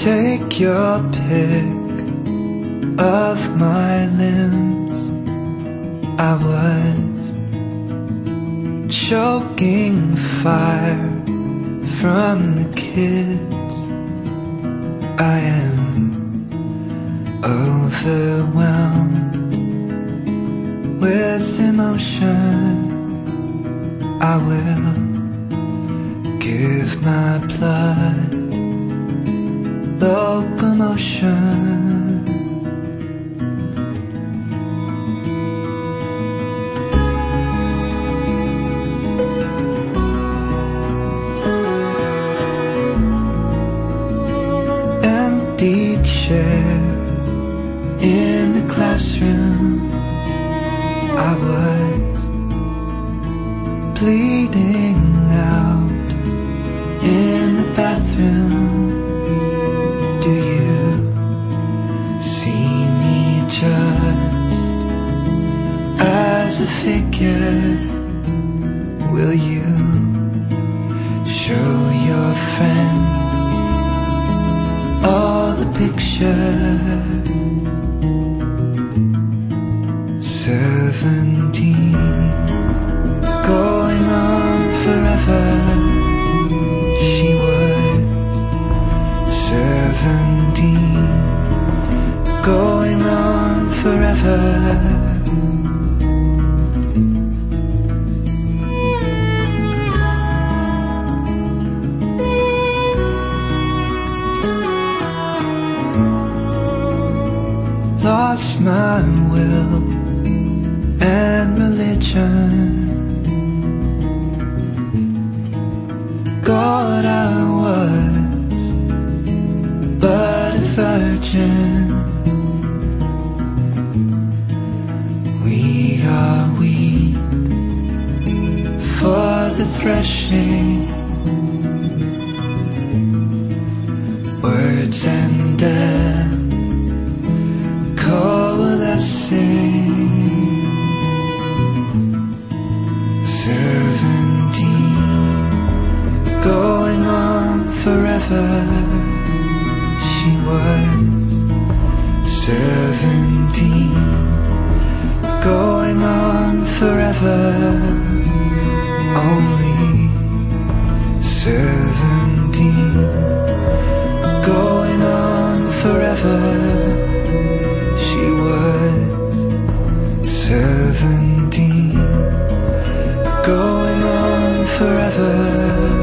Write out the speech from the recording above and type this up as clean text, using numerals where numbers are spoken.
Take your pick of my limbs. I was choking fire from the kids. I am overwhelmed with emotion. I will give my blood locomotion. Empty chair in the classroom. I was bleeding out in the bathroom. Do you see me just as a figure? Will you show your friends all the pictures? 17, going on forever. She was 17, going on forever. Lost my will and religion. God, I was but a virgin. We are weak for the threshing. Words and death coalescing. 17, going on forever. She was 17, going on forever. Only 17, going on forever. She was 17, going on forever.